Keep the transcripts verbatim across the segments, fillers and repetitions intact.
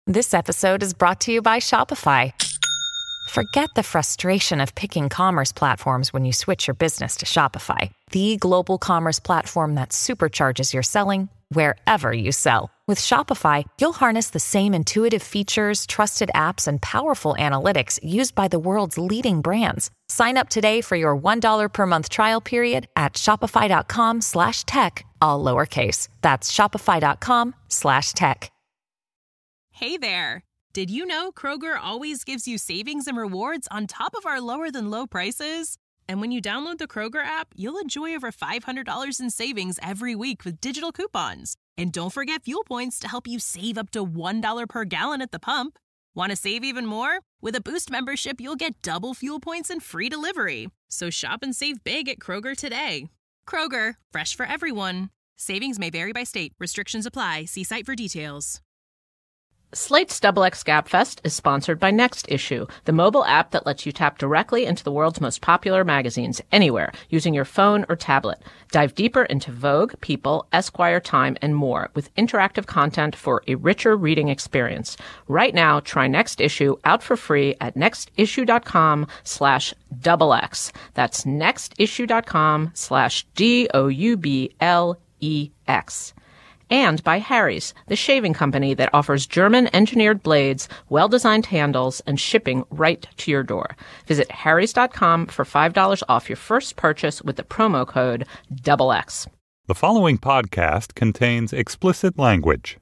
This episode is brought to you by Shopify. Forget the frustration of picking commerce platforms when you switch your business to Shopify, the global commerce platform that supercharges your selling wherever you sell. With Shopify, you'll harness the same intuitive features, trusted apps, and powerful analytics used by the world's leading brands. Sign up today for your one dollar per month trial period at shopify.com slash tech, all lowercase. That's shopify.com slash tech. Hey there. Did you know Kroger always gives you savings and rewards on top of our lower-than-low prices? And when you download the Kroger app, you'll enjoy over five hundred dollars in savings every week with digital coupons. And don't forget fuel points to help you save up to one dollar per gallon at the pump. Want to save even more? With a Boost membership, you'll get double fuel points and free delivery. So shop and save big at Kroger today. Kroger, fresh for everyone. Savings may vary by state. Restrictions apply. See site for details. Slate's Double X Gabfest is sponsored by Next Issue, the mobile app that lets you tap directly into the world's most popular magazines anywhere using your phone or tablet. Dive deeper into Vogue, People, Esquire, Time, and more with interactive content for a richer reading experience. Right now, try Next Issue out for free at nextissue.com slash double X. That's nextissue.com slash D O U B L E X. And by Harry's, the shaving company that offers German-engineered blades, well-designed handles, and shipping right to your door. Visit harrys dot com for five dollars off your first purchase with the promo code double X. The following podcast contains explicit language.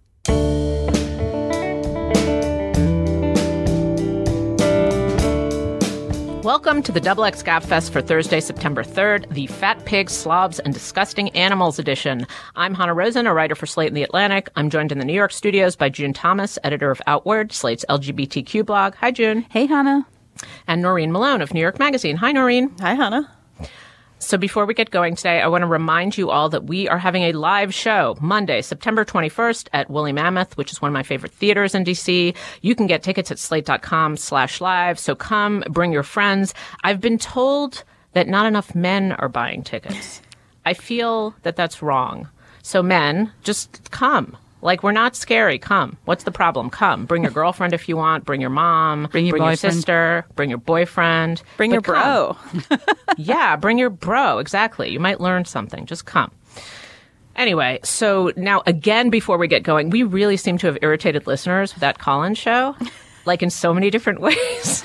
Welcome to the Double X Gabfest for Thursday, September third, the Fat Pigs, Slobs, and Disgusting Animals edition. I'm Hannah Rosen, a writer for Slate and The Atlantic. I'm joined in the New York studios by June Thomas, editor of Outward, Slate's L G B T Q blog. Hi, June. Hey, Hannah. And Noreen Malone of New York Magazine. Hi, Noreen. Hi, Hannah. So before we get going today, I want to remind you all that we are having a live show Monday, September twenty-first at Woolly Mammoth, which is one of my favorite theaters in D C. You can get tickets at slate.com slash live. So come, bring your friends. I've been told that not enough men are buying tickets. I feel that that's wrong. So men, just come. Like, we're not scary. Come. What's the problem? Come. Bring your girlfriend if you want. Bring your mom. Bring your bring your boyfriend. sister. Bring your boyfriend. Bring But your bro. Yeah, bring your bro. Exactly. You might learn something. Just come. Anyway, so now again, before we get going, we really seem to have irritated listeners with that call-in show, like in so many different ways.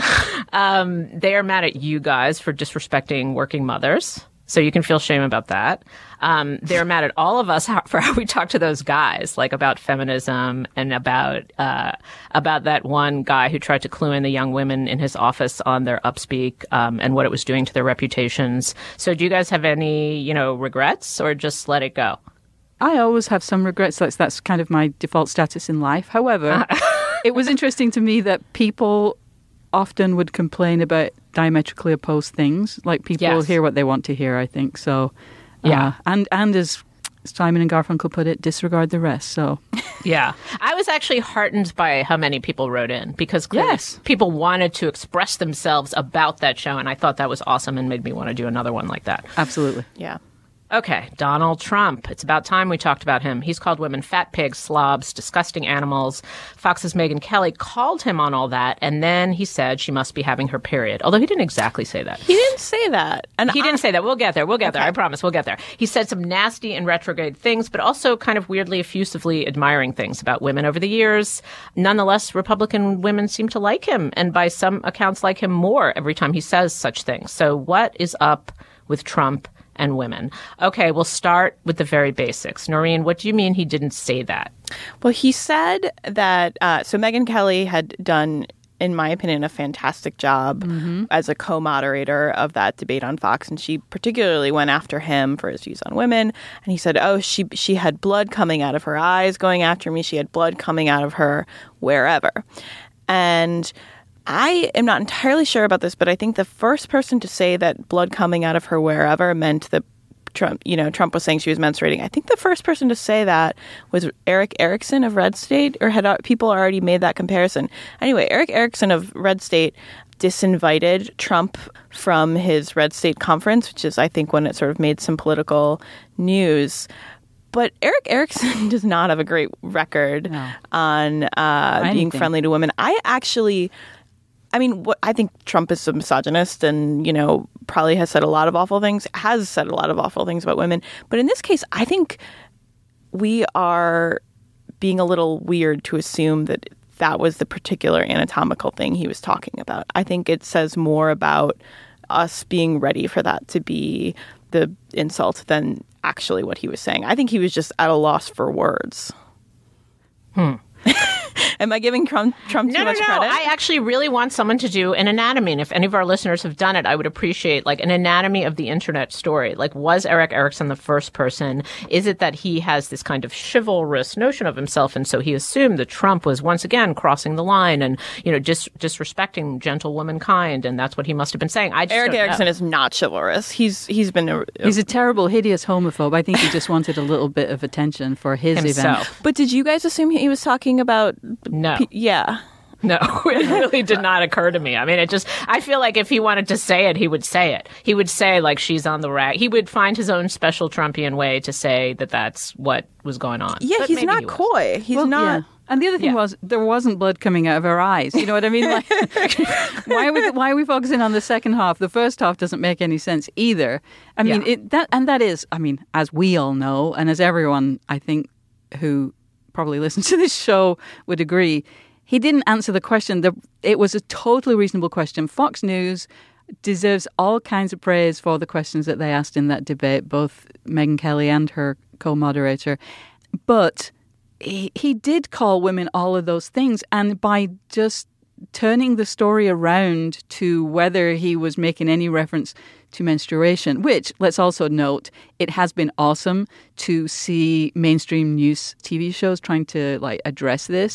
um, they are mad at you guys for disrespecting working mothers. So you can feel shame about that. Um, they're mad at all of us how, for how we talk to those guys, like about feminism and about uh, about that one guy who tried to clue in the young women in his office on their upspeak um, and what it was doing to their reputations. So do you guys have any, you know, regrets or just let it go? I always have some regrets. That's, that's kind of my default status in life. However, it was interesting to me that people often would complain about diametrically opposed things. Like, people Yes. hear what they want to hear, I think. So, uh, Yeah. And, and as Simon and Garfunkel put it, disregard the rest. So, Yeah. I was actually heartened by how many people wrote in because clearly Yes. people wanted to express themselves about that show. And I thought that was awesome and made me want to do another one like that. absolutely. Yeah. Okay, Donald Trump. It's about time we talked about him. He's called women fat pigs, slobs, disgusting animals. Fox's Megyn Kelly called him on all that, and then he said she must be having her period. Although he didn't exactly say that. He didn't say that. And He I- didn't say that. We'll get there. We'll get there. Okay. I promise. We'll get there. He said some nasty and retrograde things, but also kind of weirdly, effusively admiring things about women over the years. Nonetheless, Republican women seem to like him, and by some accounts like him more every time he says such things. So what is up with Trump and women? Okay, we'll start with the very basics. Noreen, what do you mean he didn't say that? Well, he said that, uh, so Megyn Kelly had done, in my opinion, a fantastic job as a co-moderator of that debate on Fox. And she particularly went after him for his views on women. And he said, oh, she she had blood coming out of her eyes going after me. She had blood coming out of her wherever. And I am not entirely sure about this, but I think the first person to say that blood coming out of her wherever meant that Trump, you know, Trump was saying she was menstruating. I think the first person to say that was Eric Erickson of Red State, or had people already made that comparison? Anyway, Eric Erickson of Red State disinvited Trump from his Red State conference, which is, I think, when it sort of made some political news. But Eric Erickson does not have a great record No. on uh, being Anything. friendly to women. I actually, I mean, what, I think Trump is a misogynist and, you know, probably has said a lot of awful things, has said a lot of awful things about women. But in this case, I think we are being a little weird to assume that that was the particular anatomical thing he was talking about. I think it says more about us being ready for that to be the insult than actually what he was saying. I think he was just at a loss for words. Hmm. Am I giving Trump, Trump too No, no, much no. credit? I actually really want someone to do an anatomy. And if any of our listeners have done it, I would appreciate like an anatomy of the internet story. Like, was Eric Erickson the first person? Is it that he has this kind of chivalrous notion of himself? And so he assumed that Trump was once again crossing the line and, you know, dis- disrespecting gentle womankind. And that's what he must have been saying. I just Eric don't Erickson know. is not chivalrous. He's He's been... A, He's a terrible, hideous homophobe. I think he just wanted a little bit of attention for his Himself. event. But did you guys assume he was talking about... No. P- yeah. No, it really did not occur to me. I mean, it just, I feel like if he wanted to say it, he would say it. He would say, like, she's on the rag. He would find his own special Trumpian way to say that that's what was going on. Yeah, But he's maybe not he was. coy. He's Well, not... yeah. And the other thing Yeah. was there wasn't blood coming out of her eyes. You know what I mean? Like, why are we why are we focusing on the second half? The first half doesn't make any sense either. I mean, Yeah. it, that and that is, I mean, as we all know, and as everyone I think who probably listens to this show would agree, he didn't answer the question. The, it was a totally reasonable question. Fox News deserves all kinds of praise for the questions that they asked in that debate, both Megyn Kelly and her co-moderator. But he, he did call women all of those things. And by just turning the story around to whether he was making any reference to menstruation, which, let's also note, it has been awesome to see mainstream news T V shows trying to like address this.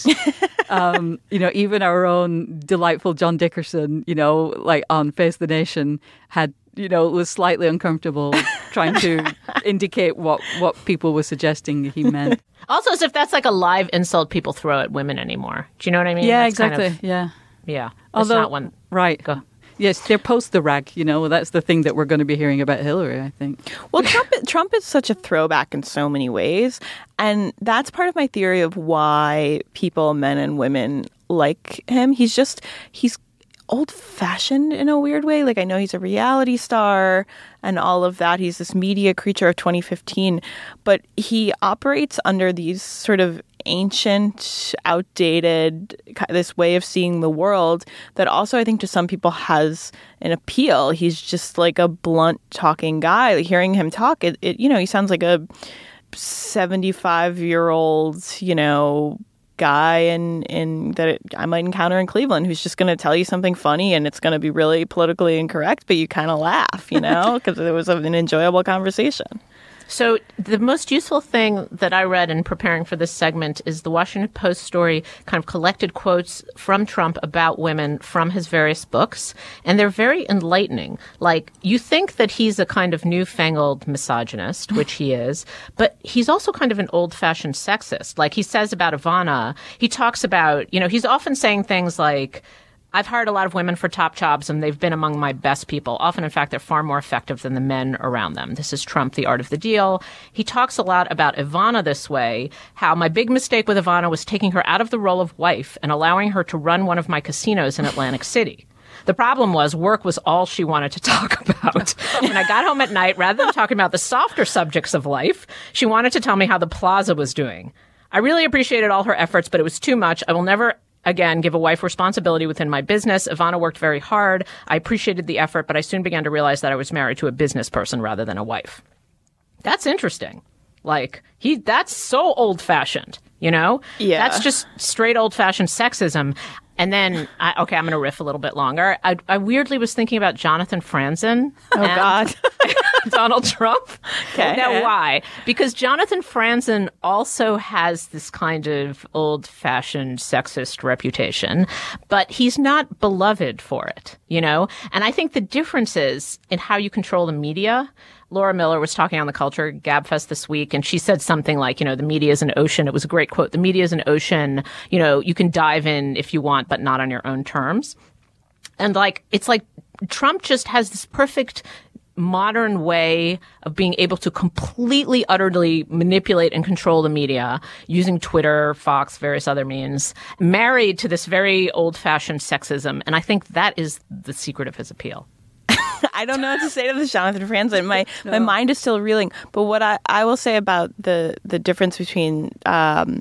um, you know, even our own delightful John Dickerson, you know, like on Face the Nation had, you know, was slightly uncomfortable trying to indicate what, what people were suggesting he meant. Also, as if that's like a live insult people throw at women anymore. Do you know what I mean? Yeah, That's kind exactly. of- yeah. yeah. That's Although, not one. right. Go. Yes, they're post the rag, you know, that's the thing that we're going to be hearing about Hillary, I think. Well, Trump, Trump is such a throwback in so many ways. And that's part of my theory of why people, men and women, like him. He's just, he's old-fashioned in a weird way. Like, I know he's a reality star and all of that. He's this media creature of twenty fifteen. But he operates under these sort of ancient, outdated, this way of seeing the world that also I think to some people has an appeal. He's just like a blunt talking guy. Like, hearing him talk, it, it you know, he sounds like a seventy-five year old, you know, guy in, in that it, I might encounter in Cleveland who's just going to tell you something funny and it's going to be really politically incorrect, but you kind of laugh, you know, because it was an enjoyable conversation. So the most useful thing that I read in preparing for this segment is the Washington Post story kind of collected quotes from Trump about women from his various books. And they're very enlightening. Like, you think that he's a kind of newfangled misogynist, which he is, but he's also kind of an old-fashioned sexist. Like he says about Ivana, he talks about, you know, he's often saying things like, I've hired a lot of women for top jobs, and they've been among my best people. Often, in fact, they're far more effective than the men around them. This is Trump, the art of the deal. He talks a lot about Ivana this way, how my big mistake with Ivana was taking her out of the role of wife and allowing her to run one of my casinos in Atlantic City. The problem was work was all she wanted to talk about. When I got home at night, rather than talking about the softer subjects of life, she wanted to tell me how the plaza was doing. I really appreciated all her efforts, but it was too much. I will never again give a wife responsibility within my business. Ivana worked very hard. I appreciated the effort, but I soon began to realize that I was married to a business person rather than a wife. That's interesting. Like, he, that's so old-fashioned, you know? Yeah. That's just straight old-fashioned sexism. And then, I, okay, I'm going to riff a little bit longer. I, I weirdly was thinking about Jonathan Franzen. Oh, God. Donald Trump. Okay. Now, why? Because Jonathan Franzen also has this kind of old-fashioned sexist reputation, but he's not beloved for it, you know? And I think the difference is in how you control the media. Laura Miller was talking on the Culture Gabfest this week, and she said something like, you know, the media is an ocean. It was a great quote. The media is an ocean. You know, you can dive in if you want, but not on your own terms. And like, it's like Trump just has this perfect modern way of being able to completely, utterly manipulate and control the media using Twitter, Fox, various other means, married to this very old-fashioned sexism. And I think that is the secret of his appeal. I don't know what to say to this, Jonathan Franzen. My no. my mind is still reeling. But what I, I will say about the, the difference between um,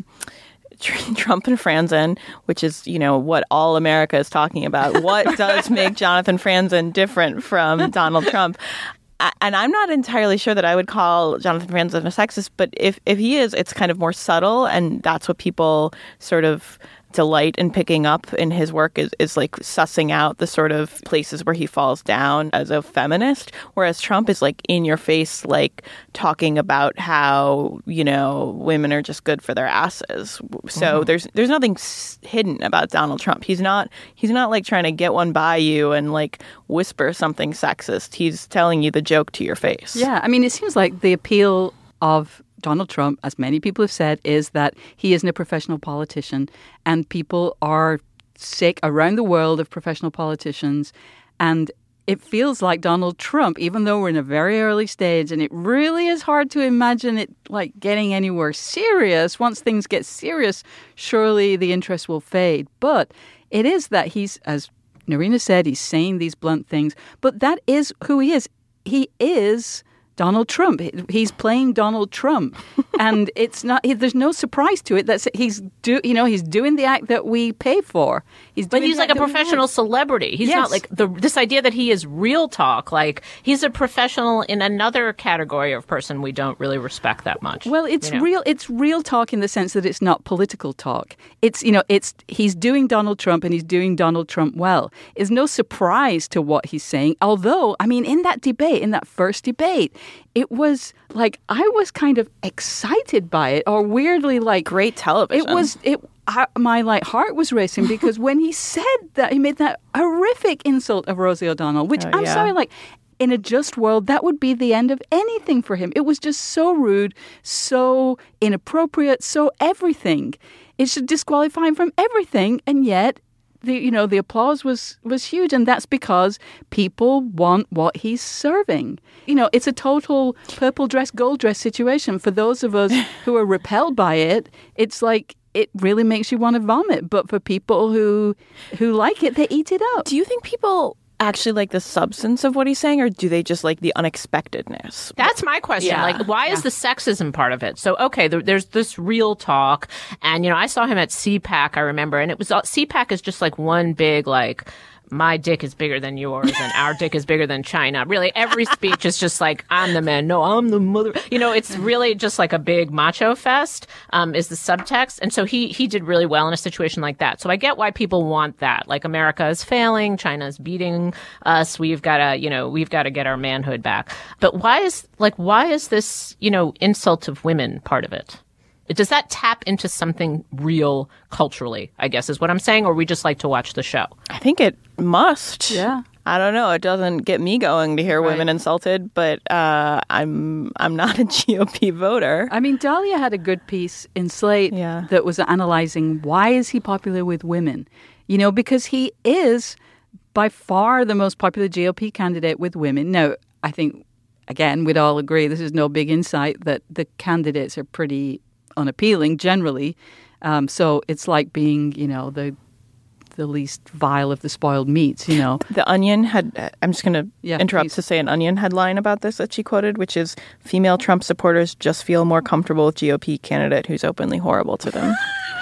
Trump and Franzen, which is, you know, what all America is talking about. What does make Jonathan Franzen different from Donald Trump? And I'm not entirely sure that I would call Jonathan Franzen a sexist, but if, if he is, it's kind of more subtle, and that's what people sort of delight in picking up in his work is, is like sussing out the sort of places where he falls down as a feminist, whereas Trump is like in your face, like talking about how, you know, women are just good for their asses. So mm-hmm. there's there's nothing hidden about Donald Trump. He's not he's not like trying to get one by you and like whisper something sexist. He's telling you the joke to your face. Yeah, I mean, it seems like the appeal of Donald Trump, as many people have said, is that he isn't a professional politician, and people are sick around the world of professional politicians. And it feels like Donald Trump, even though we're in a very early stage, and it really is hard to imagine it like getting anywhere serious. Once things get serious, surely the interest will fade. But it is that he's, as Narina said, he's saying these blunt things, but that is who he is. He is Donald Trump. He's playing Donald Trump, and it's not. He, there's no surprise to it. That's he's do. You know, he's doing the act that we pay for. He's doing but he's like a professional celebrity. He's yes. not like the this idea that he is real talk. Like he's a professional in another category of person we don't really respect that much. Well, it's you know? real. It's real talk in the sense that it's not political talk. It's you know, it's he's doing Donald Trump, and he's doing Donald Trump well. It's no surprise to what he's saying. Although, I mean, in that debate, in that first debate, it was like I was kind of excited by it, or weirdly like great television. It was it. I, my like heart was racing because when he said that, he made that horrific insult of Rosie O'Donnell, which oh, I'm yeah. sorry, like in a just world, that would be the end of anything for him. It was just so rude, so inappropriate, so everything. It should disqualify him from everything, and yet. The, you know, the applause was, was huge, and that's because people want what he's serving. You know, it's a total purple dress, gold dress situation. For those of us who are repelled by it, it's like it really makes you want to vomit. But for people who who like it, they eat it up. Do you think people actually like the substance of what he's saying, or do they just like the unexpectedness? That's my question. Yeah. Like, why yeah. is the sexism part of it? So, okay, there, there's this real talk. And, you know, I saw him at C PAC, I remember. And it was, C PAC is just like one big, like, my dick is bigger than yours and our dick is bigger than China. Really, every speech is just like, I'm the man. No, I'm the mother. You know, it's really just like a big macho fest, um, is the subtext. And so he, he did really well in a situation like that. So I get why people want that. Like, America is failing. China is beating us. We've got to, you know, we've got to get our manhood back. But why is, like, why is this, you know, insult of women part of it? Does that tap into something real culturally, I guess, is what I'm saying, or we just like to watch the show? I think it must. Yeah. I don't know. It doesn't get me going to hear right. women insulted, but uh, I'm I'm not a G O P voter. I mean, Dahlia had a good piece in Slate yeah. that was analyzing why is he popular with women? You know, because he is by far the most popular G O P candidate with women. Now, I think, again, we'd all agree, this is no big insight, that the candidates are pretty unappealing generally. Um, so it's like being, you know, the the least vile of the spoiled meats, you know. The Onion had, I'm just going to yeah, interrupt please. to say an Onion headline about this that she quoted, which is, female Trump supporters just feel more comfortable with G O P candidate who's openly horrible to them.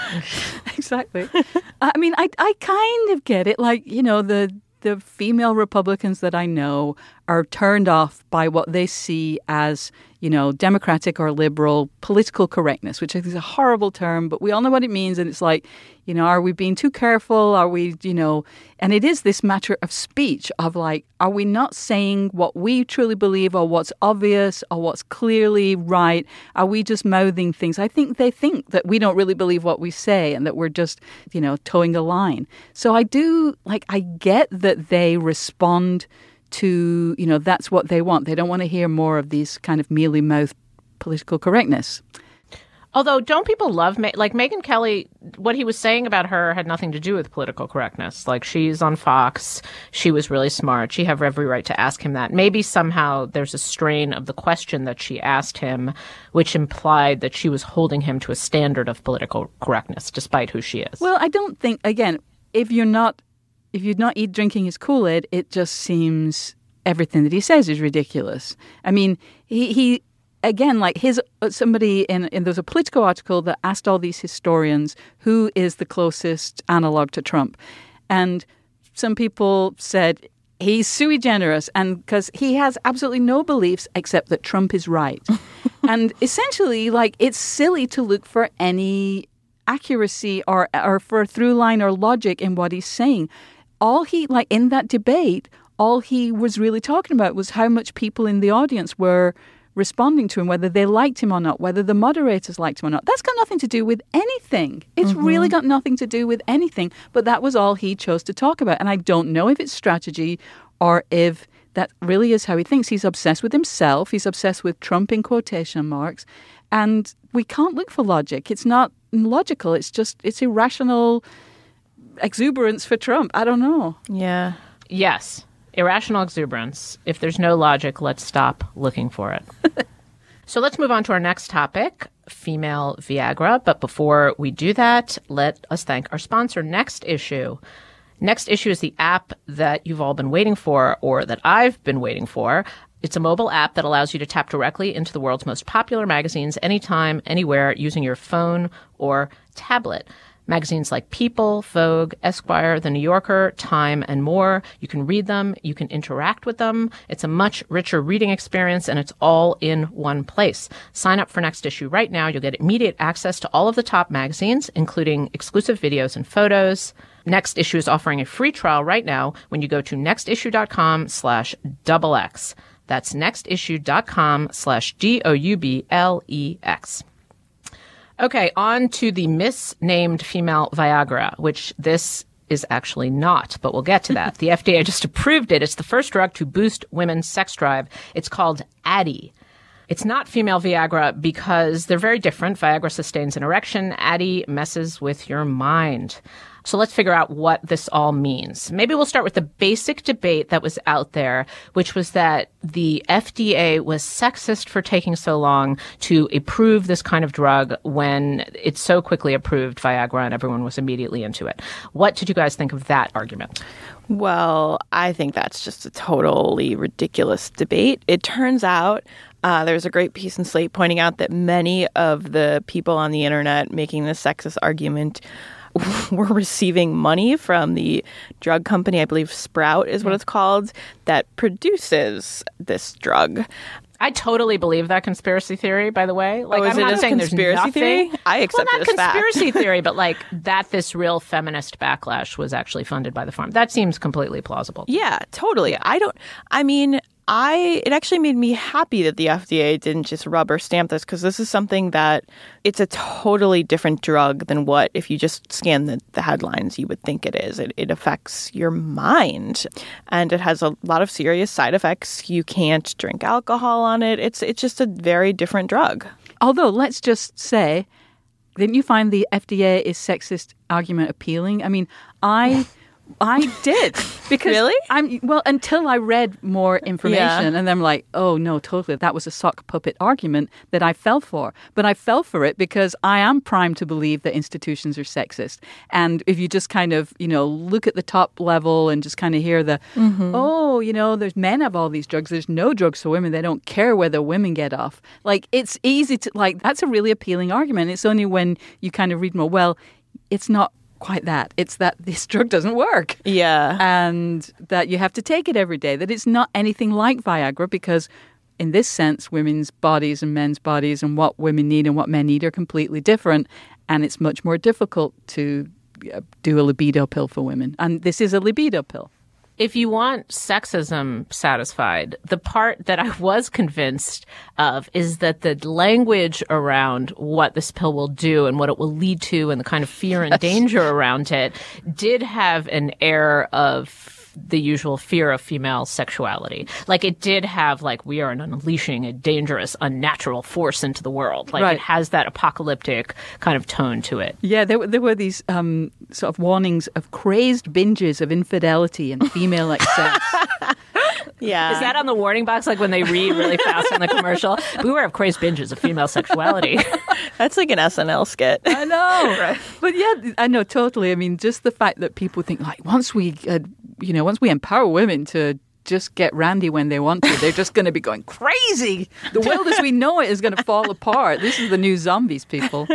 Exactly. I mean, I I kind of get it. Like, you know, the the female Republicans that I know are turned off by what they see as, you know, democratic or liberal political correctness, which I think is a horrible term, but we all know what it means. And it's like, you know, are we being too careful? Are we, you know, and it is this matter of speech of like, are we not saying what we truly believe or what's obvious or what's clearly right? Are we just mouthing things? I think they think that we don't really believe what we say and that we're just, you know, towing a line. So I do, like, I get that they respond to, you know, that's what they want. They don't want to hear more of these kind of mealy-mouthed political correctness. Although, don't people love, Ma- like, Megyn Kelly, what he was saying about her had nothing to do with political correctness. Like, she's on Fox. She was really smart. She have every right to ask him that. Maybe somehow there's a strain of the question that she asked him, which implied that she was holding him to a standard of political correctness, despite who she is. Well, I don't think, again, if you're not, if you're not eat, drinking his Kool-Aid, it just seems everything that he says is ridiculous. I mean, he... he Again, like his somebody in, in there's a Politico article that asked all these historians who is the closest analog to Trump, and some people said he's sui generis, and because he has absolutely no beliefs except that Trump is right, and essentially, like it's silly to look for any accuracy or or for a through line or logic in what he's saying. All he like in that debate, all he was really talking about was how much people in the audience were responding to him, whether they liked him or not, whether the moderators liked him or not. That's got nothing to do with anything. It's mm-hmm. really got nothing to do with anything. But that was all he chose to talk about. And I don't know if it's strategy or if that really is how he thinks. He's obsessed with himself. He's obsessed with Trump in quotation marks. And we can't look for logic. It's not logical. It's just, it's irrational exuberance for Trump. I don't know. Yeah. Yes. Irrational exuberance. If there's no logic, let's stop looking for it. So let's move on to our next topic, female Viagra. But before we do that, let us thank our sponsor, Next Issue. Next Issue is the app that you've all been waiting for, or that I've been waiting for. It's a mobile app that allows you to tap directly into the world's most popular magazines anytime, anywhere, using your phone or tablet. Magazines like People, Vogue, Esquire, The New Yorker, Time, and more. You can read them. You can interact with them. It's a much richer reading experience, and it's all in one place. Sign up for Next Issue right now. You'll get immediate access to all of the top magazines, including exclusive videos and photos. Next Issue is offering a free trial right now when you go to nextissue.com slash double X. That's nextissue.com slash D O U B L E X. Okay, on to the misnamed female Viagra, which this is actually not, but we'll get to that. The F D A just approved it. It's the first drug to boost women's sex drive. It's called Addyi. It's not female Viagra because they're very different. Viagra sustains an erection. Addyi messes with your mind. So let's figure out what this all means. Maybe we'll start with the basic debate that was out there, which was that the F D A was sexist for taking so long to approve this kind of drug when it's so quickly approved, Viagra, and everyone was immediately into it. What did you guys think of that argument? Well, I think that's just a totally ridiculous debate. It turns out uh, there's a great piece in Slate pointing out that many of the people on the internet making this sexist argument were receiving money from the drug company, I believe Sprout is what it's called, that produces this drug. I totally believe that conspiracy theory, by the way. Like, oh, is I'm it not a saying conspiracy there's theory? nothing. I accept well, it as fact. Not conspiracy theory, but like that this real feminist backlash was actually funded by the farm. That seems completely plausible. Yeah, totally. I don't, I mean, I, it actually made me happy that the F D A didn't just rubber stamp this, because this is something that it's a totally different drug than what, if you just scan the, the headlines, you would think it is. It, it affects your mind, and it has a lot of serious side effects. You can't drink alcohol on it. It's, it's just a very different drug. Although, let's just say, didn't you find the F D A is sexist argument appealing? I mean, I... I did. Because really? I'm well, until I read more information, yeah. and then I'm like, oh no, totally. That was a sock puppet argument that I fell for. But I fell for it because I am primed to believe that institutions are sexist. And if you just kind of, you know, look at the top level and just kind of hear the, mm-hmm. oh, you know, there's men have all these drugs. There's no drugs for women. They don't care whether women get off. Like, it's easy to, like, that's a really appealing argument. It's only when you kind of read more, well, it's not quite that. It's that this drug doesn't work. Yeah. And that you have to take it every day. That it's not anything like Viagra, because in this sense, women's bodies and men's bodies and what women need and what men need are completely different. And it's much more difficult to do a libido pill for women. And this is a libido pill. If you want sexism satisfied, the part that I was convinced of is that the language around what this pill will do and what it will lead to and the kind of fear and danger around it did have an air of the usual fear of female sexuality. Like it did have like, we are unleashing a dangerous, unnatural force into the world. Like Right. it has that apocalyptic kind of tone to it. Yeah, there, were- there were these um, sort of warnings of crazed binges of infidelity and female excess. Yeah. Is that on the warning box, like when they read really fast in the commercial? Beware of crazed binges of female sexuality. That's like an S N L skit. I know, right? But yeah, I know totally. I mean, just the fact that people think like once we, uh, you know, once we empower women to just get randy when they want to, they're just going to be going crazy. The world as we know it is going to fall apart. This is the new zombies, people.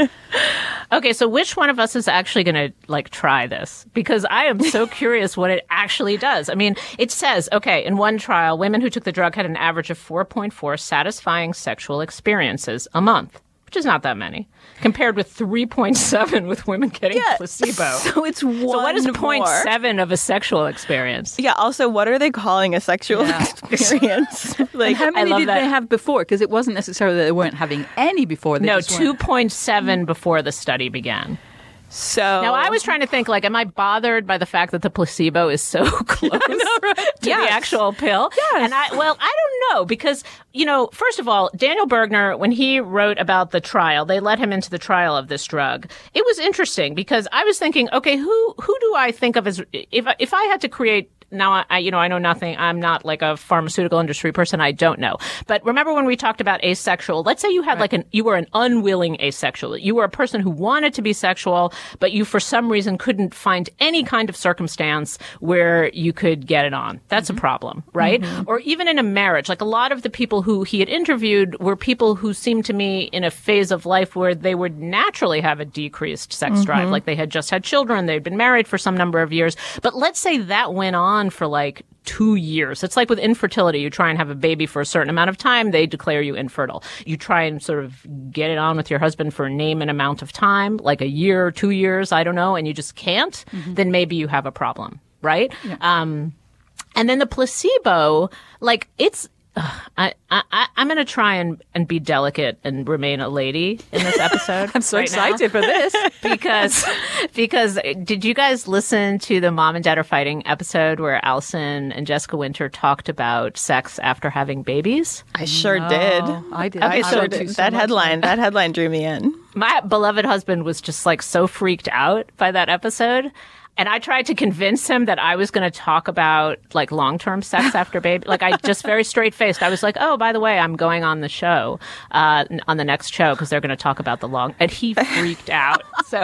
Okay, so which one of us is actually going to like try this? Because I am so curious what it actually does. I mean, it says, okay, in one trial, women who took the drug had an average of four point four satisfying sexual experiences a month, which is not that many, compared with three point seven with women getting Yeah. placebo. So it's one So what is more. zero point seven of a sexual experience? Yeah. Also, what are they calling a sexual experience? Like, And how many love did that. they have before? Because it wasn't necessarily that they weren't having any before. They No, just weren't- two point seven before the study began. so Now, I was trying to think, like, am I bothered by the fact that the placebo is so close to Yes. the actual pill? Yes. And I, well, I don't know, because, you know, first of all, Daniel Bergner, when he wrote about the trial, they let him into the trial of this drug. It was interesting because I was thinking, okay, who, who do I think of as, if, I- if I had to create Now, I, I, you know, I know nothing. I'm not like a pharmaceutical industry person. I don't know. But remember when we talked about asexual? Let's say you had like an, you were an unwilling asexual. You were a person who wanted to be sexual, but you for some reason couldn't find any kind of circumstance where you could get it on. That's a problem, right? Or even in a marriage, like a lot of the people who he had interviewed were people who seemed to me in a phase of life where they would naturally have a decreased sex drive. Like they had just had children. They'd been married for some number of years. But let's say that went on for like two years. It's like with infertility. You try and have a baby for a certain amount of time, they declare you infertile. You try and sort of get it on with your husband for a name and amount of time, like a year, two years, I don't know, and you just can't, then maybe you have a problem, right? Um, and then the placebo, like it's, ugh, I, I, I'm going to try and, and be delicate and remain a lady in this episode. I'm so right now. excited for this. because because did you guys listen to the Mom and Dad Are Fighting episode where Allison and Jessica Winter talked about sex after having babies? I sure did. I did. I I sure would did. too, so That much. headline. That headline drew me in. My beloved husband was just like so freaked out by that episode. And I tried to convince him that I was going to talk about like long-term sex after baby. Like I just very straight-faced. I was like, oh, by the way, I'm going on the show, uh, on the next show because they're going to talk about the long. And he freaked out. So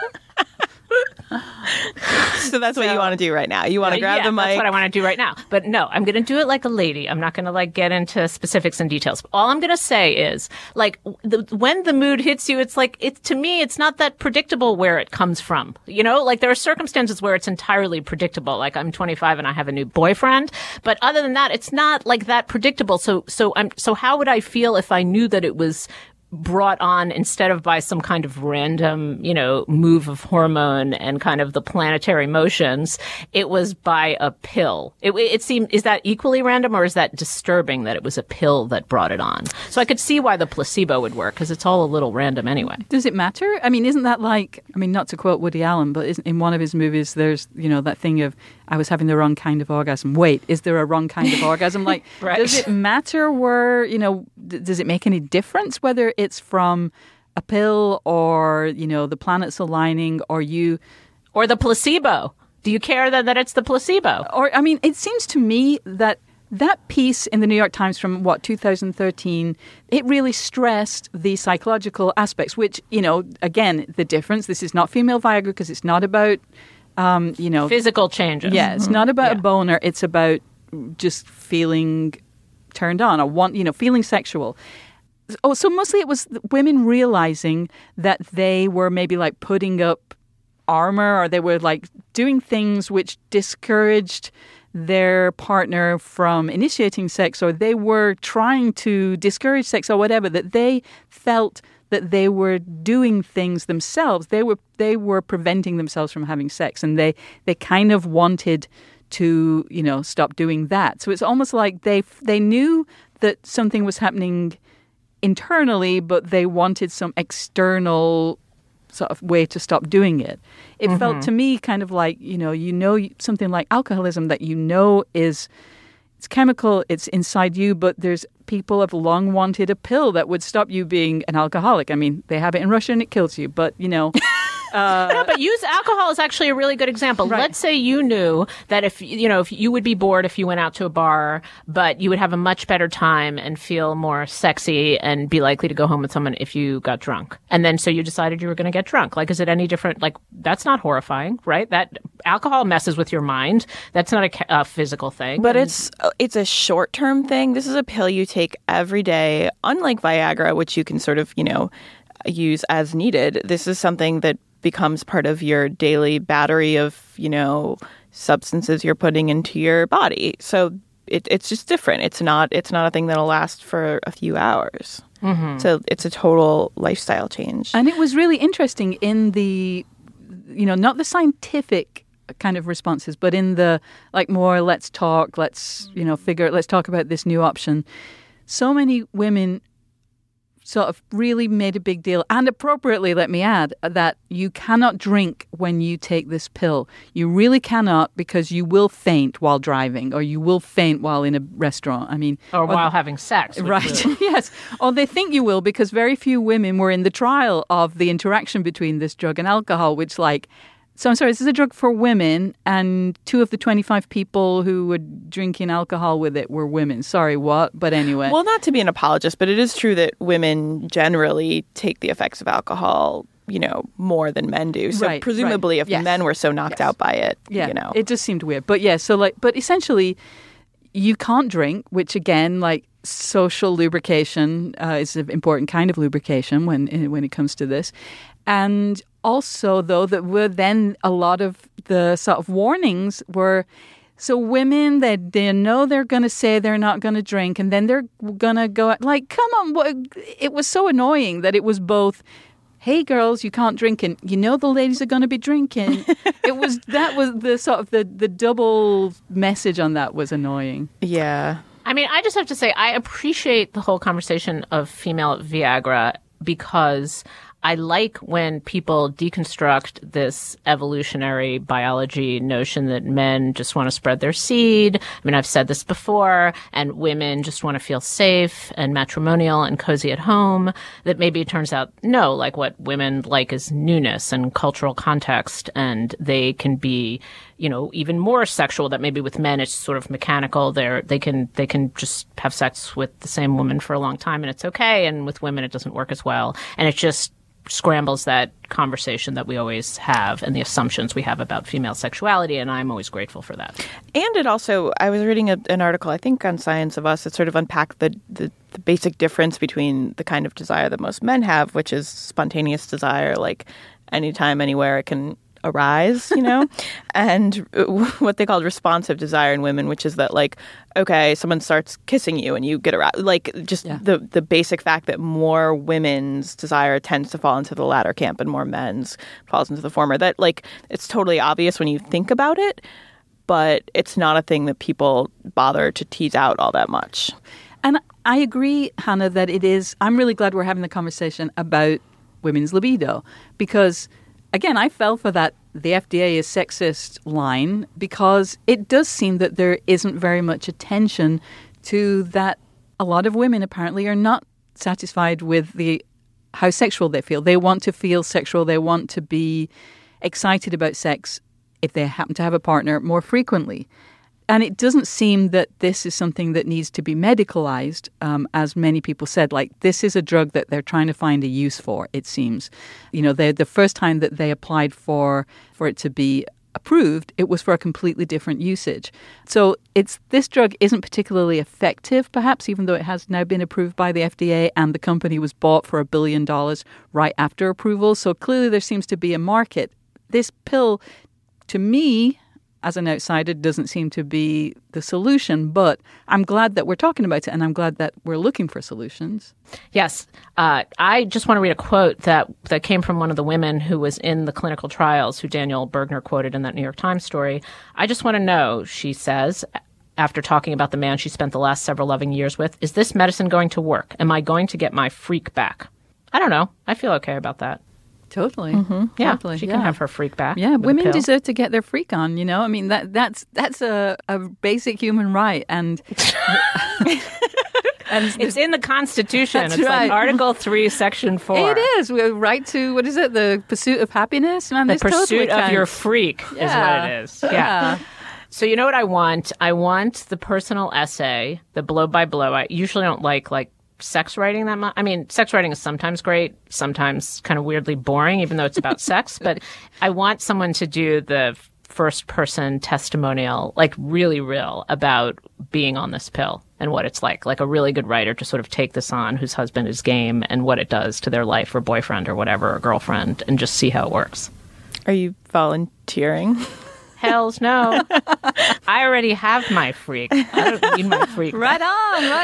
So that's what you want to do right now. You want to grab yeah, the mic. that's what I want to do right now. But no, I'm going to do it like a lady. I'm not going to like get into specifics and details. All I'm going to say is like the, when the mood hits you, it's like it's to me, it's not that predictable where it comes from. You know, like there are circumstances where it's entirely predictable. Like I'm twenty-five and I have a new boyfriend, but other than that, it's not like that predictable. So, so I'm, so how would I feel if I knew that it was brought on instead of by some kind of random, you know, move of hormone and kind of the planetary motions, it was by a pill. It, it seemed, is that equally random or is that disturbing that it was a pill that brought it on? So I could see why the placebo would work because it's all a little random anyway. Does it matter? I mean, isn't that like, I mean, not to quote Woody Allen, but isn't, in one of his movies, there's, you know, that thing of, I was having the wrong kind of orgasm. Wait, is there a wrong kind of orgasm? Like, Right. does it matter where, you know, d- does it make any difference whether it's from a pill or, you know, the planets aligning or you, Or the placebo. Do you care that, that it's the placebo? or, I mean, it seems to me that that piece in the New York Times from, what, two thousand thirteen, it really stressed the psychological aspects, which, you know, again, the difference, this is not female Viagra because it's not about, um, you know... Physical changes. Yeah, it's not about Yeah. a boner. It's about just feeling turned on or want, you know, feeling sexual. Oh, so mostly it was women realizing that they were maybe like putting up armor or they were like doing things which discouraged their partner from initiating sex, or they were trying to discourage sex or whatever, that they felt that they were doing things themselves. They were they were preventing themselves from having sex, and they they kind of wanted to, you know, stop doing that. So it's almost like they they knew that something was happening internally, but they wanted some external sort of way to stop doing it. It Mm-hmm. felt to me kind of like, you know, you know something like alcoholism that you know is it's chemical, it's inside you, but there's people have long wanted a pill that would stop you being an alcoholic. I mean, they have it in Russia and it kills you, but you know. Uh, no, but use alcohol is actually a really good example. Right. Let's say you knew that if you know if you would be bored if you went out to a bar, but you would have a much better time and feel more sexy and be likely to go home with someone if you got drunk. And then so you decided you were going to get drunk. Like, is it any different? Like, that's not horrifying, right? That alcohol messes with your mind. That's not a, a physical thing. But and, it's it's a short-term thing. This is a pill you take every day. Unlike Viagra, which you can sort of, you know, use as needed, this is something that becomes part of your daily battery of, you know, substances you're putting into your body. So it, it's just different. It's not it's not a thing that'll last for a few hours. Mm-hmm. So it's a total lifestyle change. And it was really interesting in the, you know, not the scientific kind of responses, but in the like more let's talk, let's, you know, figure, let's talk about this new option. So many women sort of really made a big deal, and appropriately, let me add, that you cannot drink when you take this pill. You really cannot, because you will faint while driving, or you will faint while in a restaurant. I mean, or, or while th- having sex. Right, yes. Or they think you will, because very few women were in the trial of the interaction between this drug and alcohol, which like, so I'm sorry, this is a drug for women, and two of the twenty-five people who were drinking alcohol with it were women. Sorry, what? But anyway. Well, not to be an apologist, but it is true that women generally take the effects of alcohol, you know, more than men do. So right, presumably right. if yes. men were so knocked yes. out by it, yeah, you know. It just seemed weird. But yeah, so like, but essentially you can't drink, which again, like social lubrication uh, is an important kind of lubrication when when it comes to this. And also, though, that were then a lot of the sort of warnings were, so women that they know they're going to say they're not going to drink, and then they're going to go, like, come on. What? It was so annoying that it was both, hey, girls, you can't drink, and you know the ladies are going to be drinking. It was, that was the sort of the, the double message on that was annoying. Yeah. I mean, I just have to say, I appreciate the whole conversation of female Viagra because I like when people deconstruct this evolutionary biology notion that men just want to spread their seed. I mean, I've said this before, and women just want to feel safe and matrimonial and cozy at home. That maybe it turns out, no, like what women like is newness and cultural context, and they can be, you know, even more sexual. That maybe with men it's sort of mechanical. They're, they can they can just have sex with the same woman for a long time and it's okay. And with women it doesn't work as well. And it just scrambles that conversation that we always have and the assumptions we have about female sexuality, and I'm always grateful for that. And it also, I was reading a, an article, I think on Science of Us, that sort of unpacked the, the, the basic difference between the kind of desire that most men have, which is spontaneous desire, like anytime, anywhere it can arise, you know, and what they called responsive desire in women, which is that, like, okay, someone starts kissing you and you get aroused. Like, just yeah. the, the basic fact that more women's desire tends to fall into the latter camp and more men's falls into the former. That, like, it's totally obvious when you think about it, but it's not a thing that people bother to tease out all that much. And I agree, Hannah, that it is, I'm really glad we're having the conversation about women's libido, because again, I fell for that the F D A is sexist line because it does seem that there isn't very much attention to that. A lot of women apparently are not satisfied with the how sexual they feel. They want to feel sexual. They want to be excited about sex if they happen to have a partner more frequently. And it doesn't seem that this is something that needs to be medicalized, um, as many people said. Like, this is a drug that they're trying to find a use for, it seems. You know, the first time that they applied for for it to be approved, it was for a completely different usage. So it's this drug isn't particularly effective, perhaps, even though it has now been approved by the F D A, and the company was bought for a billion dollars right after approval. So clearly there seems to be a market. This pill, to me, as an outsider, doesn't seem to be the solution, but I'm glad that we're talking about it, and I'm glad that we're looking for solutions. Yes. Uh, I just want to read a quote that, that came from one of the women who was in the clinical trials, who Daniel Bergner quoted in that New York Times story. I just want to know, she says, after talking about the man she spent the last several loving years with, is this medicine going to work? Am I going to get my freak back? I don't know. I feel okay about that. Totally. Mm-hmm. Yeah, totally. she yeah. can have her freak back. Yeah, with a women pill. deserve to get their freak on, you know? I mean, that that's that's a, a basic human right. And and it's in the Constitution. That's it's right. like Article three, Section four. It is. We have right to, what is it, the pursuit of happiness? Man, The this pursuit totally of counts. your freak is Yeah. what it is. Yeah. So you know what I want? I want the personal essay, the blow by blow. I usually don't like like sex writing that much. I mean, sex writing is sometimes great, sometimes kind of weirdly boring, even though it's about sex. But I want someone to do the first person testimonial, like really real, about being on this pill and what it's like. Like a really good writer to sort of take this on whose husband is game and what it does to their life or boyfriend or whatever, or girlfriend, and just see how it works. Are you volunteering? Hells no. I already have my freak. I don't need my freak. Right on, right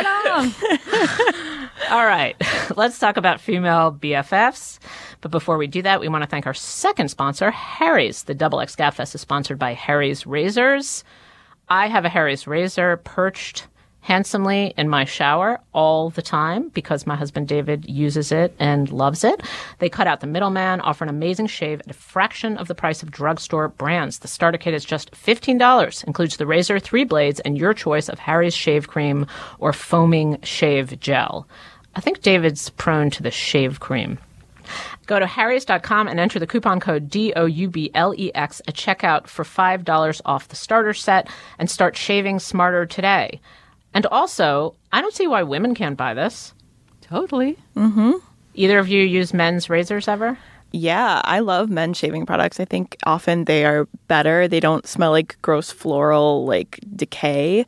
on. All right. Let's talk about female B F Fs. But before we do that, we want to thank our second sponsor, Harry's. The Double X Gabfest is sponsored by Harry's Razors. I have a Harry's razor perched handsomely in my shower all the time because my husband David uses it and loves it. They cut out the middleman, offer an amazing shave at a fraction of the price of drugstore brands. The starter kit is just fifteen dollars, includes the razor, three blades, and your choice of Harry's shave cream or foaming shave gel. I think David's prone to the shave cream. Go to harrys dot com and enter the coupon code D O U B L E X at checkout for five dollars off the starter set and start shaving smarter today. And also, I don't see why women can't buy this. Totally. Mm-hmm. Either of you use men's razors ever? Yeah, I love men's shaving products. I think often they are better. They don't smell like gross floral, like decay,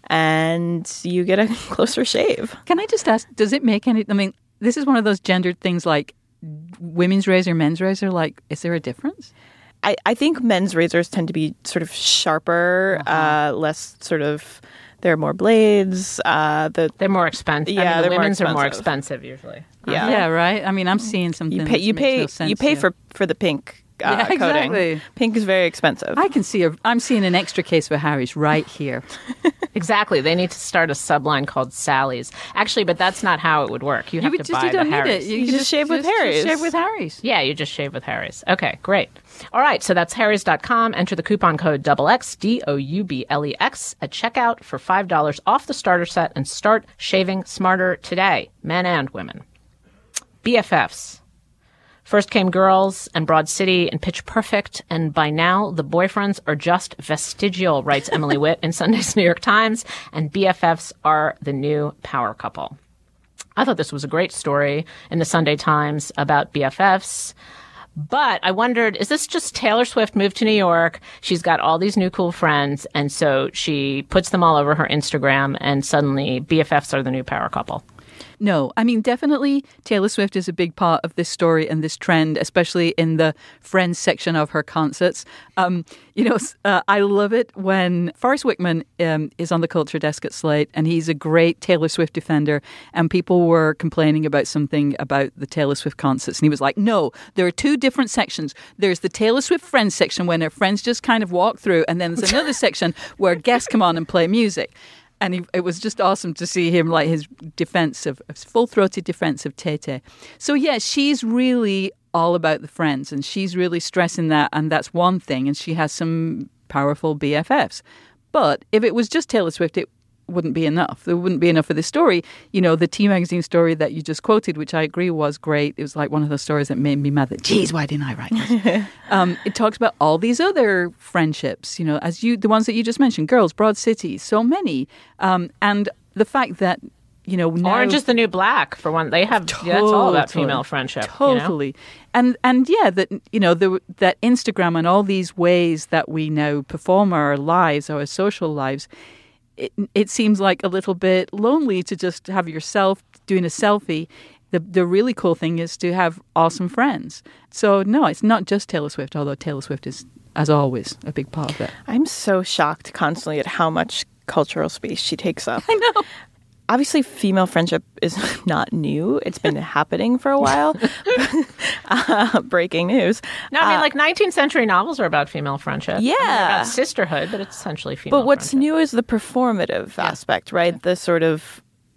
and you get a closer shave. Can I just ask, does it make any, I mean, this is one of those gendered things like women's razor, men's razor. Like, is there a difference? I, I think men's razors tend to be sort of sharper, uh-huh. uh, less sort of... There are more blades. Uh, the they're more expensive. Yeah, I mean, the they're women's more are more expensive usually. Yeah, yeah, right. I mean, I'm seeing something. You pay. You that pay. makes no sense you pay here. for for the pink uh, yeah, exactly. coating. Pink is very expensive. I can see. A, I'm seeing an extra case for Harry's right here. Exactly. They need to start a subline called Sally's. Actually, but that's not how it would work. You have you to just, buy you don't the need Harry's. it. You, you can just, just shave with just, Harry's. Just shave with Harry's. Yeah, you just shave with Harry's. Okay, great. All right, so that's harrys dot com. Enter the coupon code double X, D O U B L E X, at checkout for five dollars off the starter set and start shaving smarter today, men and women. B F Fs. First came Girls and Broad City and Pitch Perfect, and by now the boyfriends are just vestigial, writes Emily Witt in Sunday's New York Times, and B F Fs are the new power couple. I thought this was a great story in the Sunday Times about B F Fs. But I wondered, is this just Taylor Swift moved to New York? She's got all these new cool friends, and so she puts them all over her Instagram, and suddenly B F Fs are the new power couple. No, I mean, definitely Taylor Swift is a big part of this story and this trend, especially in the Friends section of her concerts. Um, you know, uh, I love it when Forrest Wickman um, is on the culture desk at Slate, and he's a great Taylor Swift defender, and people were complaining about something about the Taylor Swift concerts, and he was like, no, there are two different sections. There's the Taylor Swift Friends section when her friends just kind of walk through, and then there's another section where guests come on and play music. And he, it was just awesome to see him, like his defense of, full-throated defense of Tay-Tay. So, yeah, she's really all about the friends, and she's really stressing that, and that's one thing, and she has some powerful B F Fs. But if it was just Taylor Swift, it wouldn't be enough. There wouldn't be enough for this story. You know, the T Magazine story that you just quoted, which I agree was great. It was like one of those stories that made me mad that, geez, why didn't I write this? um, it talks about all these other friendships, you know, as you, the ones that you just mentioned, Girls, Broad City, so many. Um, and the fact that, you know, now, Orange is the New Black, for one. They have, totally, yeah, it's all about female friendship. Totally. You know? And, and yeah, that, you know, the, that Instagram and all these ways that we now perform our lives, our social lives, It, it seems like a little bit lonely to just have yourself doing a selfie. The the really cool thing is to have awesome friends. So, no, it's not just Taylor Swift, although Taylor Swift is, as always, a big part of it. I'm so shocked constantly at how much cultural space she takes up. I know. Obviously, female friendship is not new. It's been happening for a while. uh, breaking news. No, I mean, Uh, like nineteenth century novels are about female friendship. Yeah. I mean, they're about sisterhood, but it's essentially female But what's friendship. new is the performative aspect, right? The sort of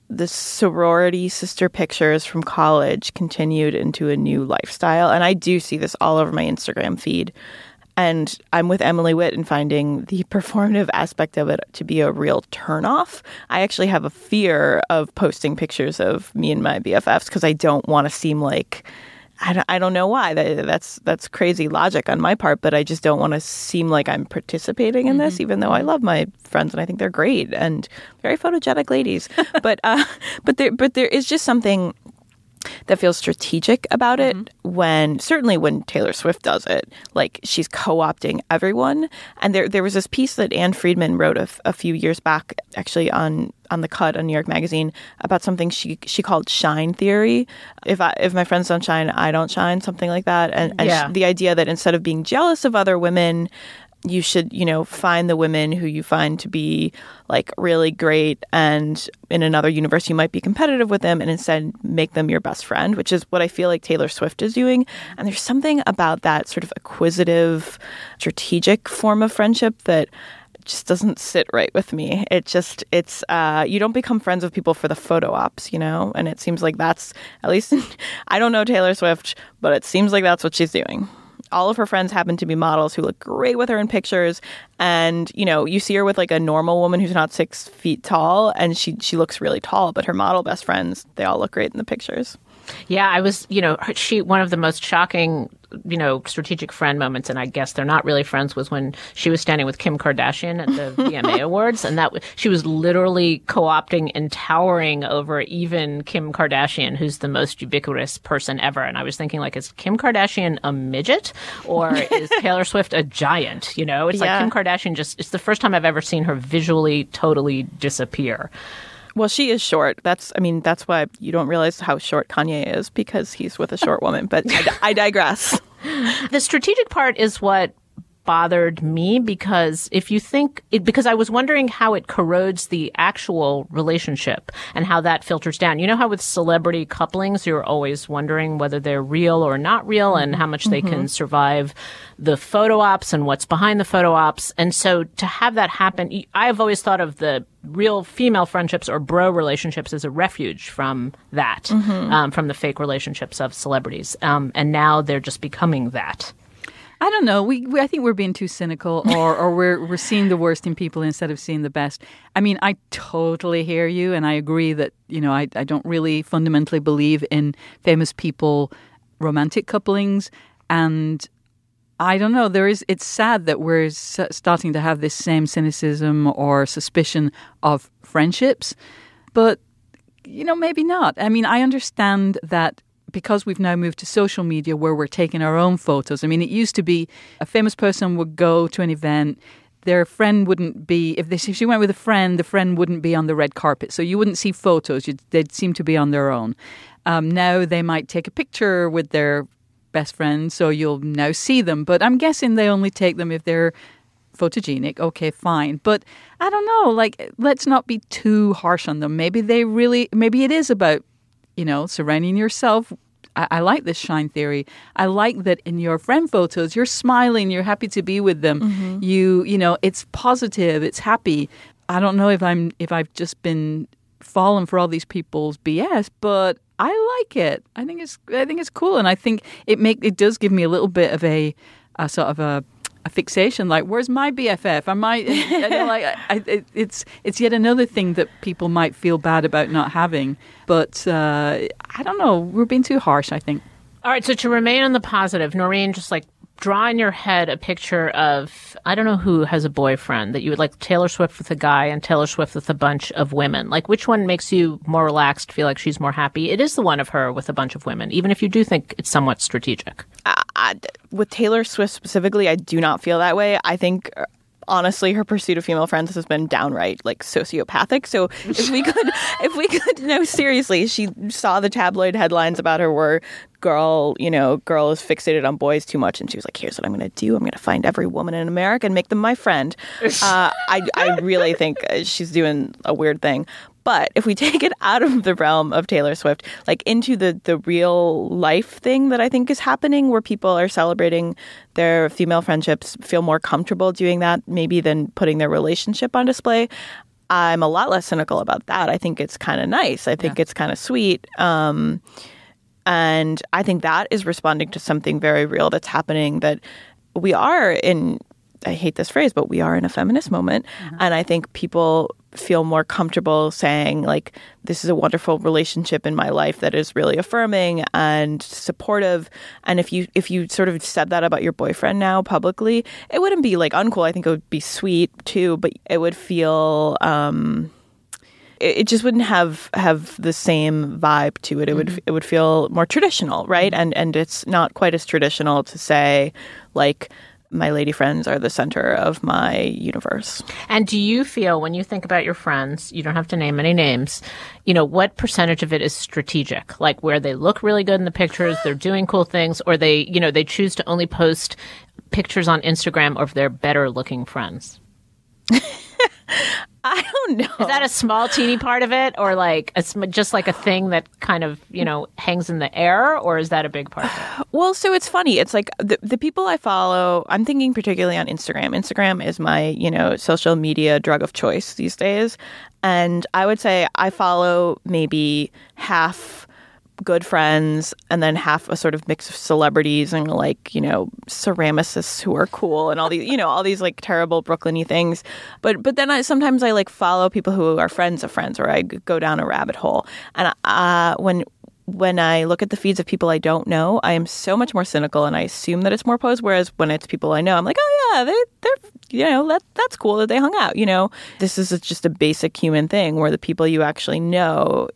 the sorority sister pictures from college continued into a new lifestyle. And I do see this all over my Instagram feed. And I'm with Emily Witt in finding the performative aspect of it to be a real turnoff. I actually have a fear of posting pictures of me and my B F Fs because I don't want to seem like, I don't, I don't know why. That, that's that's crazy logic on my part, but I just don't want to seem like I'm participating in this, mm-hmm. even though I love my friends and I think they're great and very photogenic ladies. but uh, but there but there is just something that feels strategic about it mm-hmm. when, certainly when Taylor Swift does it, like she's co-opting everyone. And there there was this piece that Anne Friedman wrote a, a few years back, actually on on The Cut on New York Magazine, about something she she called shine theory. If I, if my friends don't shine, I don't shine, something like that. And, and yeah. she, the idea that instead of being jealous of other women, you should, you know, find the women who you find to be like really great, and in another universe you might be competitive with them, and instead make them your best friend, which is what I feel like Taylor Swift is doing. And there's something about that sort of acquisitive, strategic form of friendship that just doesn't sit right with me. It just, it's, uh, you don't become friends with people for the photo ops, you know? And it seems like that's, at least, I don't know Taylor Swift, but it seems like that's what she's doing. All of her friends happen to be models who look great with her in pictures. And, you know, you see her with like a normal woman who's not six feet tall, and she she looks really tall, but her model best friends, they all look great in the pictures. Yeah, I was, you know, she, one of the most shocking, you know, strategic friend moments, and I guess they're not really friends, was when she was standing with Kim Kardashian at the V M A Awards. And that she was literally co-opting and towering over even Kim Kardashian, who's the most ubiquitous person ever. And I was thinking, like, is Kim Kardashian a midget, or is Taylor Swift a giant? You know, it's yeah. like Kim Kardashian just, it's the first time I've ever seen her visually totally disappear. Well, she is short. That's, I mean, that's why you don't realize how short Kanye is, because he's with a short woman. But I, I digress. The strategic part is what bothered me, because if you think it, because I was wondering how it corrodes the actual relationship and how that filters down. You know how with celebrity couplings, you're always wondering whether they're real or not real, and how much mm-hmm. they can survive the photo ops and what's behind the photo ops. And so to have that happen, I've always thought of the real female friendships or bro relationships as a refuge from that, mm-hmm. um, from the fake relationships of celebrities. Um, and now they're just becoming that. I don't know. We, we I think we're being too cynical, or, or we're we're seeing the worst in people instead of seeing the best. I mean, I totally hear you, and I agree that, you know, I, I don't really fundamentally believe in famous people romantic couplings. And I don't know. There is. It's sad that we're s- starting to have this same cynicism or suspicion of friendships, but you know, maybe not. I mean, I understand that, because we've now moved to social media where we're taking our own photos. I mean, it used to be a famous person would go to an event, their friend wouldn't be, if, they, if she went with a friend, the friend wouldn't be on the red carpet. So you wouldn't see photos. You'd, they'd seem to be on their own. Um, now they might take a picture with their best friend, so you'll now see them. But I'm guessing they only take them if they're photogenic. Okay, fine. But I don't know, like, let's not be too harsh on them. Maybe they really, maybe it is about, you know, surrounding yourself. I, I like this shine theory. I like that in your friend photos, you're smiling, you're happy to be with them. Mm-hmm. You, you know, it's positive, it's happy. I don't know if I'm, if I've just been fallen for all these people's B S, but I like it. I think it's, I think it's cool, and I think it make it does give me a little bit of a, a sort of a. a fixation, like, where's my B F F? I might, and, and like, I, it, it's it's yet another thing that people might feel bad about not having. But uh, I don't know, we're being too harsh, I think. All right, so to remain on the positive, Noreen, just like draw in your head a picture of, I don't know who has a boyfriend that you would like, Taylor Swift with a guy and Taylor Swift with a bunch of women. Like, which one makes you more relaxed, feel like she's more happy? It is the one of her with a bunch of women, even if you do think it's somewhat strategic. Uh, I, with Taylor Swift specifically, I do not feel that way. I think, honestly, her pursuit of female friends has been downright, like, sociopathic. So if we could, if we could, no, seriously, she saw the tabloid headlines about her where girl, you know, girl is fixated on boys too much, and she was like, here's what I'm going to do. I'm going to find every woman in America and make them my friend. Uh, I, I really think she's doing a weird thing. But if we take it out of the realm of Taylor Swift, like into the, the real life thing that I think is happening, where people are celebrating their female friendships, feel more comfortable doing that maybe than putting their relationship on display, I'm a lot less cynical about that. I think it's kind of nice. I think yeah. it's kind of sweet. Um, and I think that is responding to something very real that's happening, that we are in, I hate this phrase, but we are in a feminist moment. Mm-hmm. And I think people feel more comfortable saying, like, this is a wonderful relationship in my life that is really affirming and supportive. And if you if you sort of said that about your boyfriend now publicly, it wouldn't be like uncool. I think it would be sweet too, but it would feel um, it, it just wouldn't have have the same vibe to it. It mm-hmm. would it would feel more traditional, right? Mm-hmm. And and it's not quite as traditional to say, like, my lady friends are the center of my universe. And do you feel, when you think about your friends, you don't have to name any names, you know, what percentage of it is strategic? Like where they look really good in the pictures, they're doing cool things, or they, you know, they choose to only post pictures on Instagram of their better looking friends? I don't know. Is that a small, teeny part of it, or like a, just like a thing that kind of, you know, hangs in the air, or is that a big part of it? Well, so it's funny. It's like the the people I follow, I'm thinking particularly on Instagram. Instagram is my, you know, social media drug of choice these days. And I would say I follow maybe half good friends and then half a sort of mix of celebrities and, like, you know, ceramicists who are cool and all these, you know, all these like terrible Brooklyn-y things. But but then I sometimes I like follow people who are friends of friends, or I go down a rabbit hole. And uh, when when I look at the feeds of people I don't know, I am so much more cynical and I assume that it's more posed. Whereas when it's people I know, I'm like, oh yeah, they they're you know that that's cool that they hung out. You know, this is just a basic human thing where the people you actually know,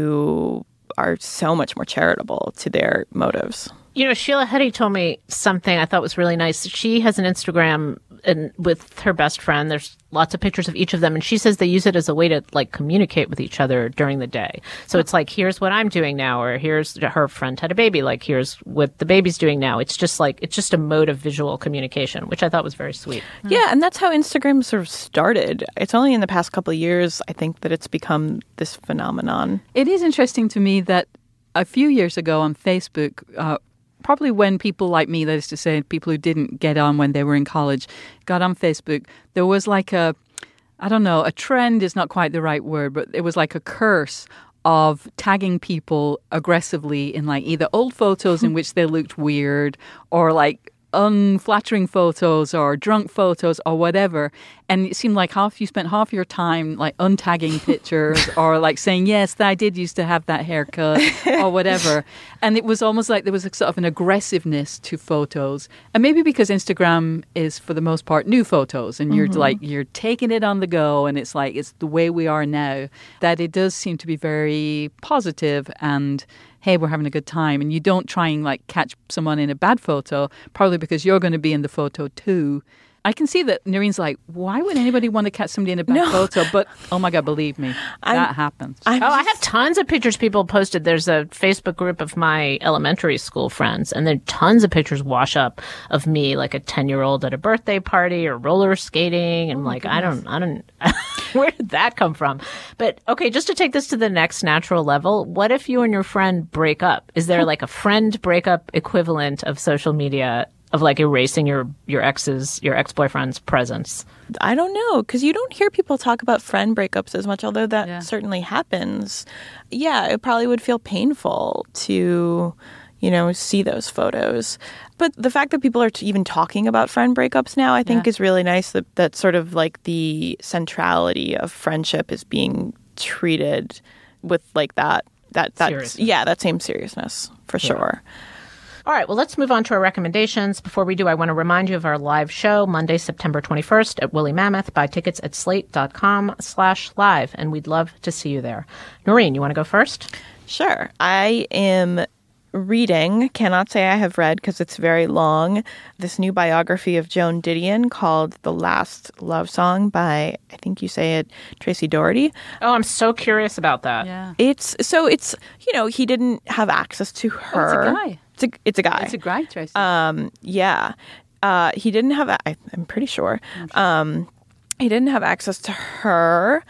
you are so much more charitable to their motives. You know, Sheila Heti told me something I thought was really nice. She has an Instagram and with her best friend. There's lots of pictures of each of them. And she says they use it as a way to, like, communicate with each other during the day. So it's like, here's what I'm doing now, or here's her friend had a baby. Like, here's what the baby's doing now. It's just like, it's just a mode of visual communication, which I thought was very sweet. Yeah. And that's how Instagram sort of started. It's only in the past couple of years, I think, that it's become this phenomenon. It is interesting to me that a few years ago on Facebook, uh, probably when people like me, that is to say, people who didn't get on when they were in college, got on Facebook, there was like a, I don't know, a trend is not quite the right word, but it was like a curse of tagging people aggressively in like either old photos in which they looked weird, or like unflattering photos or drunk photos or whatever. And it seemed like half you spent half your time like untagging pictures or like saying, yes, I did used to have that haircut or whatever. And it was almost like there was a sort of an aggressiveness to photos. And maybe because Instagram is for the most part new photos and you're mm-hmm. like, you're taking it on the go and it's like, it's the way we are now, that it does seem to be very positive and hey, we're having a good time. And you don't try and like catch someone in a bad photo, probably because you're going to be in the photo too. I can see that Noreen's like, why would anybody want to catch somebody in a bad no. photo? But, oh my God, believe me, I'm, that happens. I'm oh, just... I have tons of pictures people posted. There's a Facebook group of my elementary school friends, and then tons of pictures wash up of me, like a ten-year-old at a birthday party or roller skating. And oh like, goodness. I don't, I don't, where did that come from? But okay, just to take this to the next natural level, what if you and your friend break up? Is there like a friend breakup equivalent of social media, of like erasing your, your ex's, your ex-boyfriend's presence? I don't know, because you don't hear people talk about friend breakups as much, although that yeah. certainly happens. Yeah, it probably would feel painful to, you know, see those photos. But the fact that people are t- even talking about friend breakups now, I think yeah. is really nice, that, that sort of like the centrality of friendship is being treated with like that, that, that yeah, that same seriousness, for yeah. sure. All right, well, let's move on to our recommendations. Before we do, I want to remind you of our live show, Monday, September twenty-first at Woolly Mammoth. Buy tickets at slate.com slash live, and we'd love to see you there. Noreen, you want to go first? Sure. I am reading, cannot say I have read because it's very long, this new biography of Joan Didion called The Last Love Song by, I think you say it, Tracy Doherty. Oh, I'm so curious about that. Yeah. It's, so it's, you know, he didn't have access to her. Oh, it's a guy. It's a, it's a guy. It's a guy, Tracy. Um, yeah. Uh, he didn't have, I, I'm pretty sure, um, he didn't have access to her,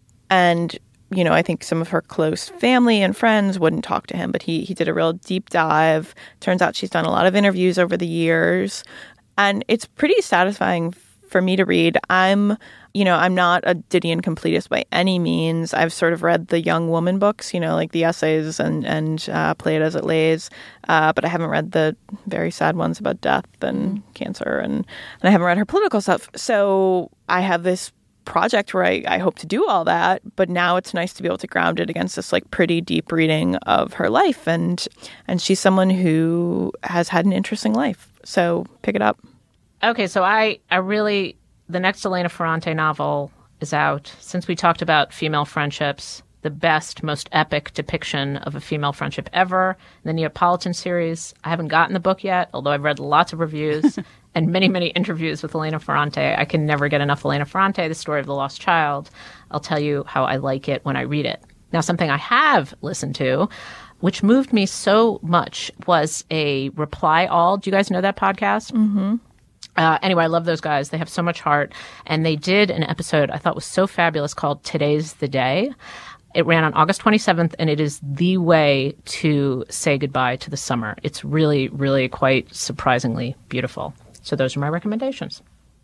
and you know, I think some of her close family and friends wouldn't talk to him, but he he did a real deep dive. Turns out she's done a lot of interviews over the years, and it's pretty satisfying for me to read. I'm, you know, I'm not a Didion completist by any means. I've sort of read the young woman books, you know, like the essays and, and uh, Play It As It Lays, uh, but I haven't read the very sad ones about death and cancer, and, and I haven't read her political stuff. So I have this project where I, I hope to do all that, but now it's nice to be able to ground it against this like pretty deep reading of her life, and and she's someone who has had an interesting life. So pick it up. Okay, so I, I really, the next Elena Ferrante novel is out. Since we talked about female friendships, the best, most epic depiction of a female friendship ever, the Neapolitan series. I haven't gotten the book yet, although I've read lots of reviews and many, many interviews with Elena Ferrante. I can never get enough Elena Ferrante, The Story of the Lost Child. I'll tell you how I like it when I read it. Now, something I have listened to, which moved me so much, was a Reply All. Do you guys know that podcast? Mm-hmm. Uh, anyway, I love those guys. They have so much heart. And they did an episode I thought was so fabulous called Today's the Day. It ran on August twenty-seventh, and it is the way to say goodbye to the summer. It's really, really quite surprisingly beautiful. So those are my recommendations.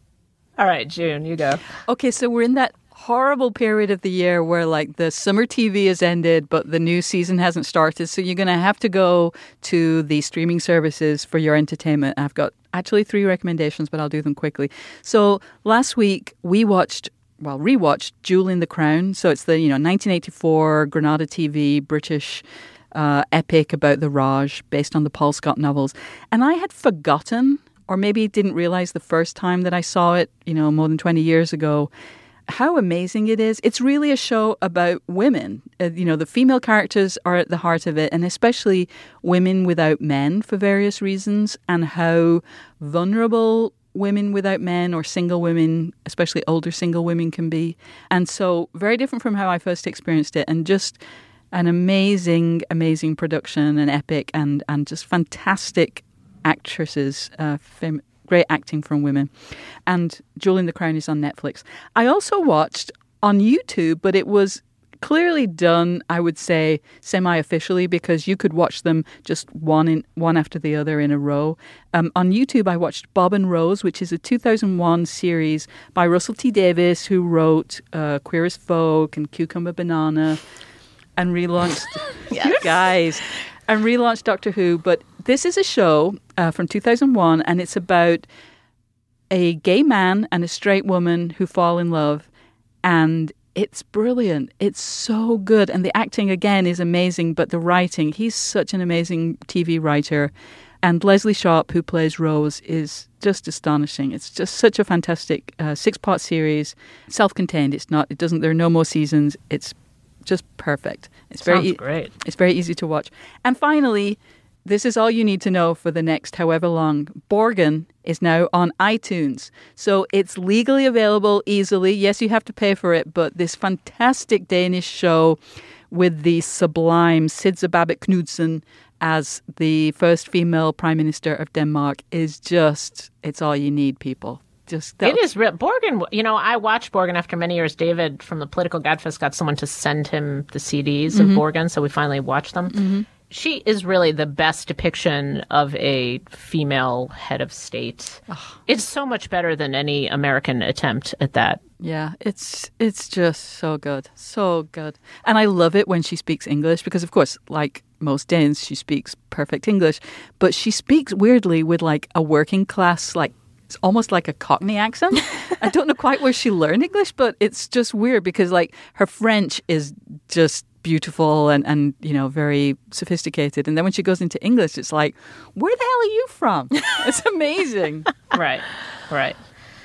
All right, June, you go. Okay, so we're in that horrible period of the year where like the summer T V has ended, but the new season hasn't started. So you're going to have to go to the streaming services for your entertainment. I've got actually three recommendations, but I'll do them quickly. So last week we watched, well, rewatched Jewel in the Crown. So it's the, you know, nineteen eighty-four Granada T V British uh, epic about the Raj based on the Paul Scott novels. And I had forgotten, or maybe didn't realize the first time that I saw it, you know, more than twenty years ago, how amazing it is. It's really a show about women. Uh, you know, the female characters are at the heart of it, and especially women without men for various reasons, and how vulnerable women without men or single women, especially older single women, can be. And so very different from how I first experienced it, and just an amazing, amazing production and epic, and, and just fantastic actresses, uh, fam- great acting from women. And Jewel in the Crown is on Netflix. I also watched on YouTube, but it was clearly done, I would say, semi-officially, because you could watch them just one in one after the other in a row. Um, on YouTube, I watched Bob and Rose, which is a two thousand one series by Russell T Davies, who wrote uh, Queer as Folk and Cucumber Banana, and relaunched... Yes. Guys... and relaunched Doctor Who. But this is a show uh, from two thousand one, and it's about a gay man and a straight woman who fall in love, and it's brilliant. It's so good, and the acting again is amazing, but the writing, he's such an amazing T V writer, and Leslie Sharp, who plays Rose, is just astonishing. It's just such a fantastic uh, six-part series, self-contained. It's not. It doesn't. There are no more seasons. It's just perfect. It's very Sounds e- great. It's very easy to watch. And finally, this is all you need to know for the next however long. Borgen is now on iTunes. So it's legally available easily. Yes, you have to pay for it, but this fantastic Danish show with the sublime Sidse Babett Knudsen as the first female Prime Minister of Denmark is just, it's all you need, people. Just it is real. Borgen, you know, I watched Borgen after many years. David from the Political Gabfest got someone to send him the C Ds mm-hmm. of Borgen, so we finally watched them. Mm-hmm. She is really the best depiction of a female head of state. Oh. It's so much better than any American attempt at that. Yeah, it's it's just so good. So good. And I love it when she speaks English because, of course, like most Danes, she speaks perfect English. But she speaks weirdly with like a working class, like, it's almost like a Cockney accent. I don't know quite where she learned English, but it's just weird because like her French is just beautiful and, and you know, very sophisticated. And then when she goes into English, it's like, where the hell are you from? It's amazing. Right, right.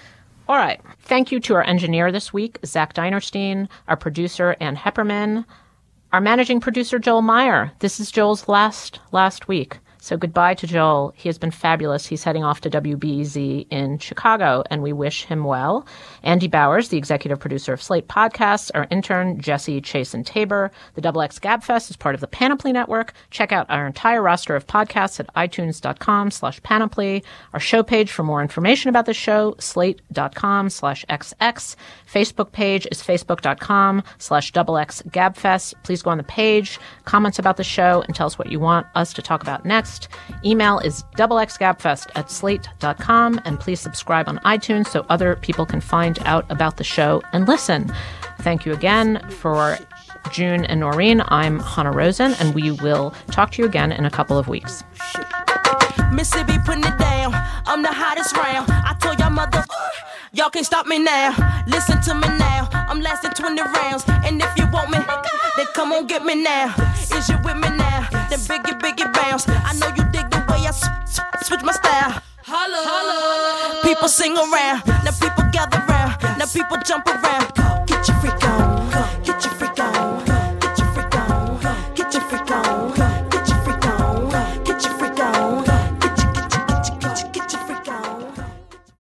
All right. Thank you to our engineer this week, Zach Dinerstein, our producer, Ann Hepperman, our managing producer, Joel Meyer. This is Joel's last, last week. So goodbye to Joel. He has been fabulous. He's heading off to W B E Z in Chicago, and we wish him well. Andy Bowers, the executive producer of Slate Podcasts, our intern, Jesse Chasen Tabor. The Double X Gabfest is part of the Panoply Network. Check out our entire roster of podcasts at itunes.com slash panoply. Our show page for more information about the show, slate.com slash xx. Facebook page is facebook.com slash double X Gabfest. Please go on the page, comments about the show, and tell us what you want us to talk about next. podcast. Email is xxgabfest at slate dot com, and please subscribe on iTunes so other people can find out about the show and listen. Thank you again. For June and Noreen, I'm Hannah Rosen, and we will talk to you again in a couple of weeks. Mississippi putting it down. I'm the hottest round. I told y'all mother, y'all can't stop me now. Listen to me now. I'm lasting twenty rounds. And if you want me, then come on get me now. Is you with me now? Then biggie, biggie bounce. I know you dig the way I sw- sw- switch my style. Holla, holla. People sing around. Now people gather round. Now people jump around. Get your freak